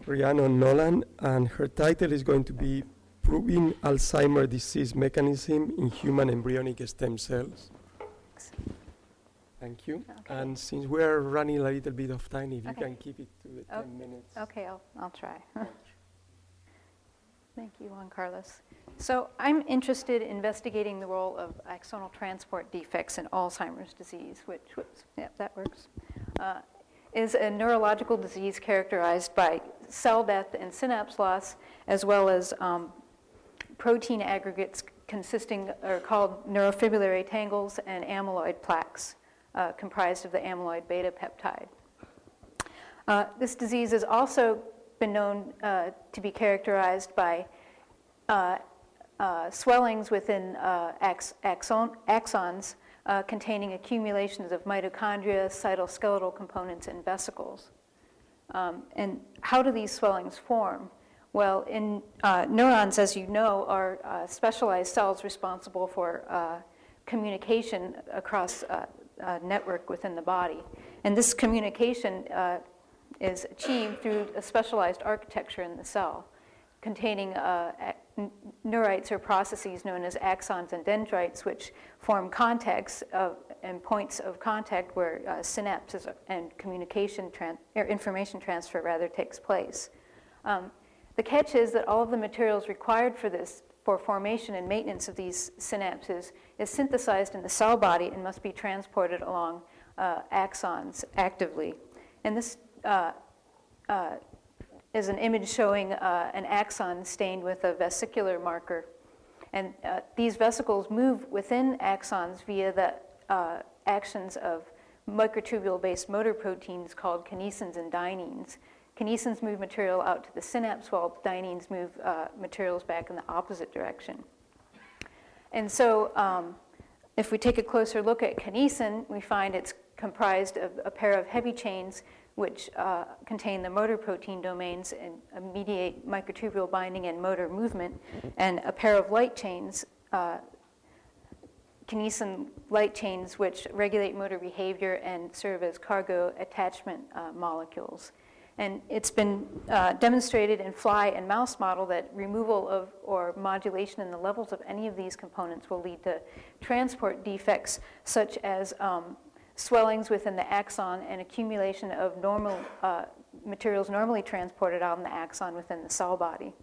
Rhiannon Nolan, and her title is going to be Proving Alzheimer's Disease Mechanism in Human Embryonic Stem Cells. Thank you. Okay. And since we're running a little bit of time, if you Okay. can keep it to the 10 minutes. Okay, I'll try. Thank you, Juan Carlos. So I'm interested in investigating the role of axonal transport defects in Alzheimer's disease, which, that works, is a neurological disease characterized by cell death and synapse loss, as well as protein aggregates consisting or called neurofibrillary tangles and amyloid plaques, comprised of the amyloid beta peptide. This disease has also been known to be characterized by swellings within axons containing accumulations of mitochondria, cytoskeletal components, and vesicles. And how do these swellings form? Well, in neurons, as you know, are specialized cells responsible for communication across a network within the body. And this communication is achieved through a specialized architecture in the cell, containing neurites or processes known as axons and dendrites, which form contacts and points of contact where synapses and communication or information transfer rather takes place. The catch is that all of the materials required for formation and maintenance of these synapses is synthesized in the cell body and must be transported along axons actively. And this is an image showing an axon stained with a vesicular marker. And these vesicles move within axons via the actions of microtubule-based motor proteins called kinesins and dyneins. Kinesins move material out to the synapse, while dyneins move materials back in the opposite direction. And so if we take a closer look at kinesin, we find it's comprised of a pair of heavy chains which contain the motor protein domains and mediate microtubule binding and motor movement, and a pair of light chains, kinesin light chains, which regulate motor behavior and serve as cargo attachment molecules. And it's been demonstrated in fly and mouse model that removal of or modulation in the levels of any of these components will lead to transport defects such as swellings within the axon and accumulation of normal materials normally transported on the axon within the cell body.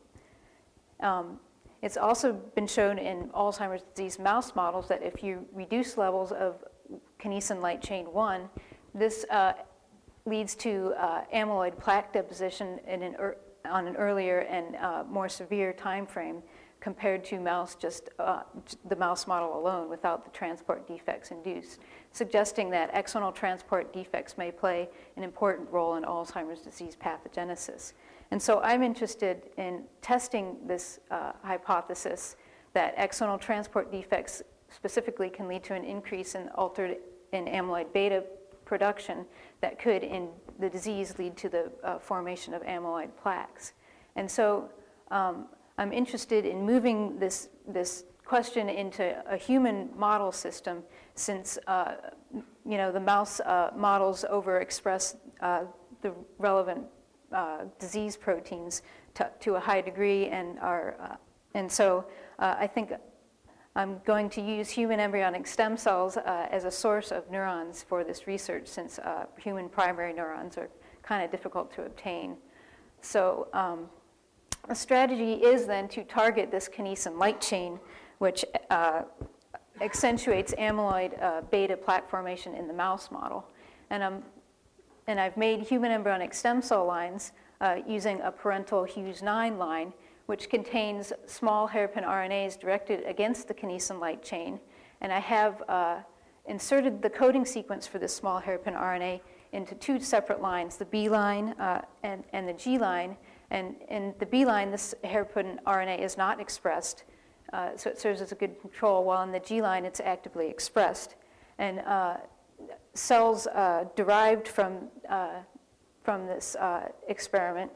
It's also been shown in Alzheimer's disease mouse models that if you reduce levels of kinesin light chain 1, this leads to amyloid plaque deposition on an earlier and more severe time frame compared to mouse, the mouse model alone without the transport defects induced, suggesting that axonal transport defects may play an important role in Alzheimer's disease pathogenesis. And so I'm interested in testing this hypothesis that axonal transport defects specifically can lead to an increase in amyloid beta production that could, in the disease, lead to the formation of amyloid plaques. And so I'm interested in moving this question into a human model system, since the mouse models overexpress the relevant disease proteins to a high degree, and so I think I'm going to use human embryonic stem cells as a source of neurons for this research, since human primary neurons are kind of difficult to obtain. So a strategy is then to target this kinesin light chain, which accentuates amyloid beta plaque formation in the mouse model. And I've made human embryonic stem cell lines using a parental Hughes 9 line, which contains small hairpin RNAs directed against the kinesin light chain. And I have inserted the coding sequence for this small hairpin RNA into two separate lines, the B line and the G line. And in the B line, this hairpin RNA is not expressed, so it serves as a good control, while in the G line, it's actively expressed. And cells derived from this experiment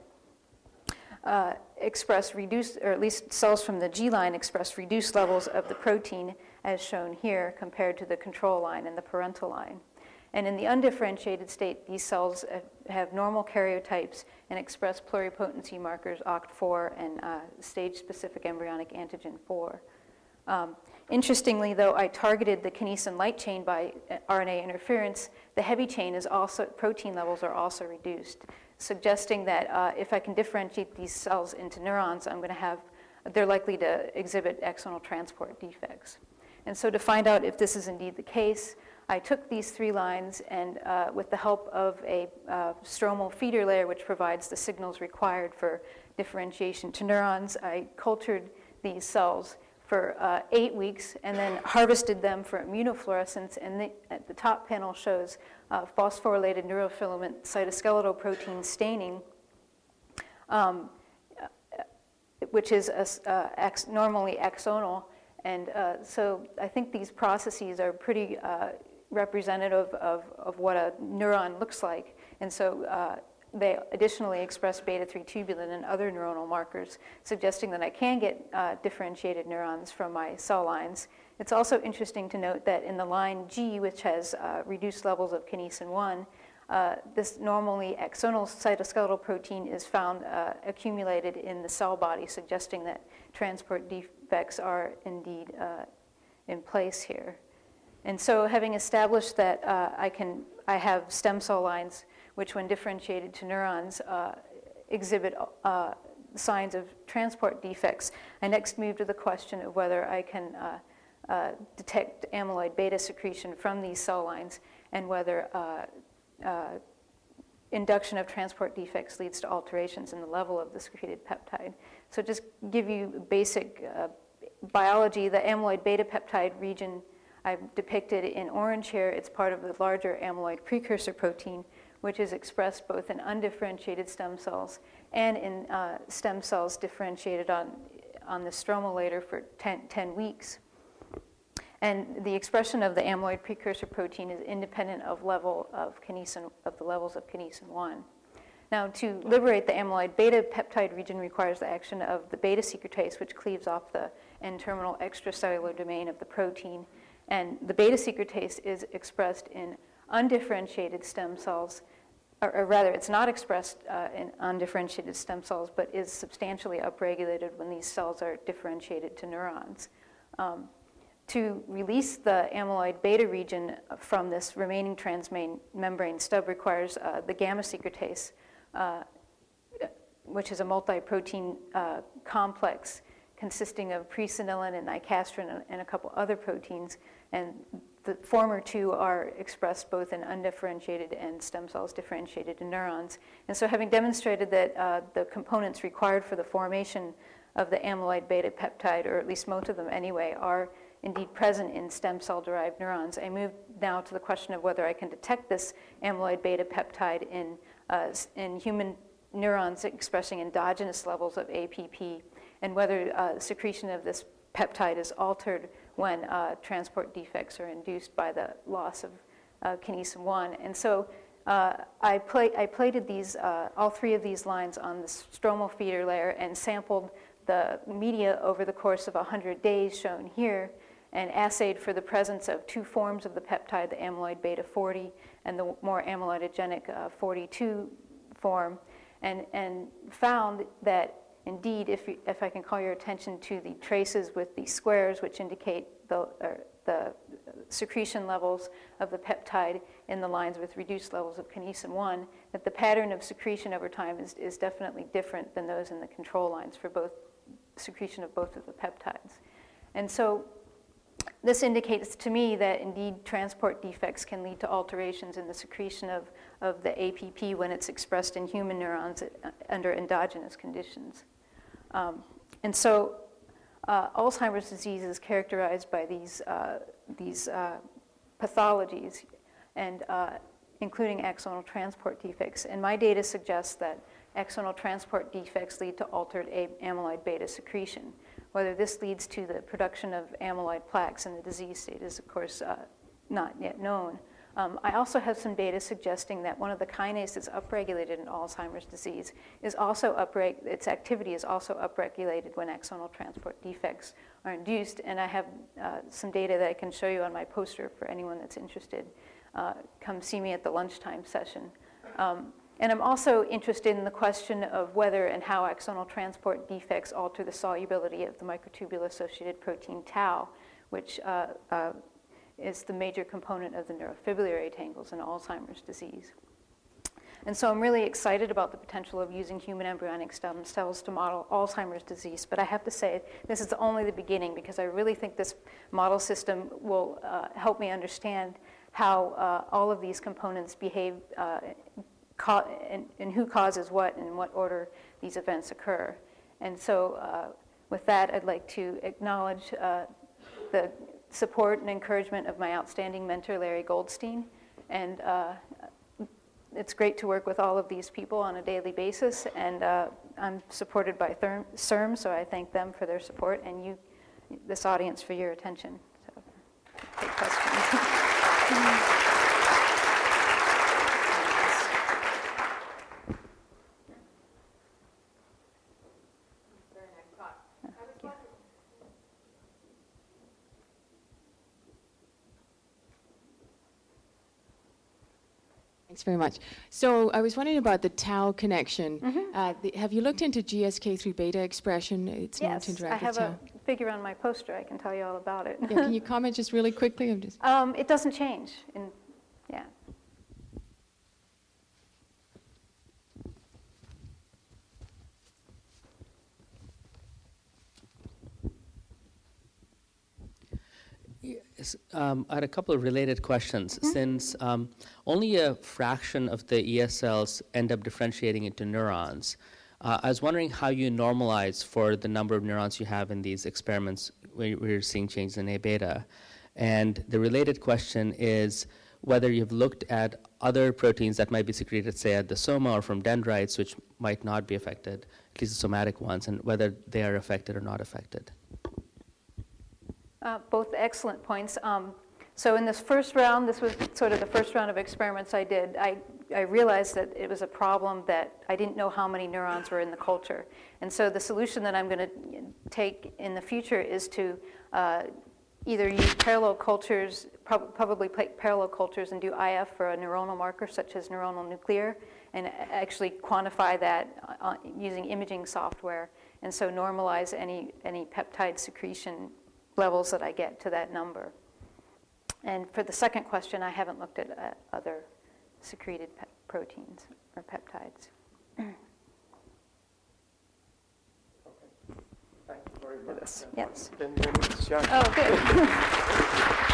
express reduced, or at least cells from the G line express reduced levels of the protein as shown here compared to the control line and the parental line. And in the undifferentiated state, these cells have normal karyotypes and express pluripotency markers OCT4 and stage-specific embryonic antigen 4. Interestingly, though, I targeted the kinesin light chain by RNA interference. The heavy chain is also, protein levels are also reduced, suggesting that if I can differentiate these cells into neurons, they're likely to exhibit axonal transport defects. And so to find out if this is indeed the case, I took these 3 lines and with the help of a stromal feeder layer, which provides the signals required for differentiation to neurons, I cultured these cells for 8 weeks and then harvested them for immunofluorescence. And at the top panel shows phosphorylated neurofilament cytoskeletal protein staining, which is normally axonal. And so I think these processes are pretty representative of what a neuron looks like. And so they additionally express beta-3 tubulin and other neuronal markers, suggesting that I can get differentiated neurons from my cell lines. It's also interesting to note that in the line G, which has reduced levels of kinesin 1, this normally axonal cytoskeletal protein is found accumulated in the cell body, suggesting that transport defects are indeed in place here. And so having established that I have stem cell lines which when differentiated to neurons exhibit signs of transport defects, I next move to the question of whether I can detect amyloid beta secretion from these cell lines and whether induction of transport defects leads to alterations in the level of the secreted peptide. So just give you basic biology, the amyloid beta peptide region I've depicted in orange here. It's part of the larger amyloid precursor protein, which is expressed both in undifferentiated stem cells and in stem cells differentiated on the stromal layer for 10 weeks. And the expression of the amyloid precursor protein is independent of the levels of kinesin 1. Now, to liberate the amyloid beta peptide region requires the action of the beta secretase, which cleaves off the N-terminal extracellular domain of the protein. And the beta secretase is expressed in undifferentiated stem cells, or rather, it's not expressed in undifferentiated stem cells, but is substantially upregulated when these cells are differentiated to neurons. To release the amyloid beta region from this remaining transmembrane stub requires the gamma secretase, which is a multi-protein complex consisting of presenilin and nicastrin and a couple other proteins. And the former two are expressed both in undifferentiated and stem cells differentiated in neurons. And so having demonstrated that the components required for the formation of the amyloid beta peptide, or at least most of them anyway, are indeed present in stem cell-derived neurons, I move now to the question of whether I can detect this amyloid beta peptide in human neurons expressing endogenous levels of APP, and whether secretion of this peptide is altered when transport defects are induced by the loss of kinesin 1. And so I plated these, all 3 of these lines on the stromal feeder layer and sampled the media over the course of 100 days, shown here, and assayed for the presence of 2 forms of the peptide, the amyloid beta 40 and the more amyloidogenic 42 form, and found that indeed, if I can call your attention to the traces with the squares, which indicate the secretion levels of the peptide in the lines with reduced levels of kinesin 1, that the pattern of secretion over time is definitely different than those in the control lines for both secretion of both of the peptides. And so this indicates to me that indeed transport defects can lead to alterations in the secretion of the APP when it's expressed in human neurons under endogenous conditions. And so Alzheimer's disease is characterized by these pathologies, and including axonal transport defects. And my data suggests that axonal transport defects lead to altered amyloid beta secretion. Whether this leads to the production of amyloid plaques in the disease state is, of course, not yet known. I also have some data suggesting that one of the kinases upregulated in Alzheimer's disease is also its activity is also upregulated when axonal transport defects are induced. And I have some data that I can show you on my poster for anyone that's interested. come see me at the lunchtime session. And I'm also interested in the question of whether and how axonal transport defects alter the solubility of the microtubule-associated protein tau, which is the major component of the neurofibrillary tangles in Alzheimer's disease. And so I'm really excited about the potential of using human embryonic stem cells to model Alzheimer's disease. But I have to say, this is only the beginning, because I really think this model system will help me understand how all of these components behave and who causes what and in what order these events occur. And so with that, I'd like to acknowledge the support and encouragement of my outstanding mentor, Larry Goldstein. And it's great to work with all of these people on a daily basis. And I'm supported by CIRM, so I thank them for their support, and you, this audience, for your attention. So, take questions. Thanks very much. So I was wondering about the tau connection. Have you looked into GSK3 beta expression? It's known to Yes, interact I have with a figure on my poster. I can tell you all about it. Yeah, can you comment just really quickly? I'm just... It doesn't change. Yeah. Yes, I had a couple of related questions. Since only a fraction of the ES cells end up differentiating into neurons, I was wondering how you normalize for the number of neurons you have in these experiments where you're seeing changes in A-beta. And the related question is whether you've looked at other proteins that might be secreted, say, at the soma or from dendrites, which might not be affected, at least the somatic ones, and whether they are affected or not affected. Both excellent points. So in this first round, this was sort of the first round of experiments I did, I realized that it was a problem that I didn't know how many neurons were in the culture. And so the solution that I'm going to take in the future is to either use parallel cultures, probably parallel cultures, and do IF for a neuronal marker such as neuronal nuclear, and actually quantify that using imaging software, and so normalize any peptide secretion levels that I get to that number. And for the second question, I haven't looked at other secreted proteins or peptides. Thank you very much. Yes. Then it's Jack. Oh, good.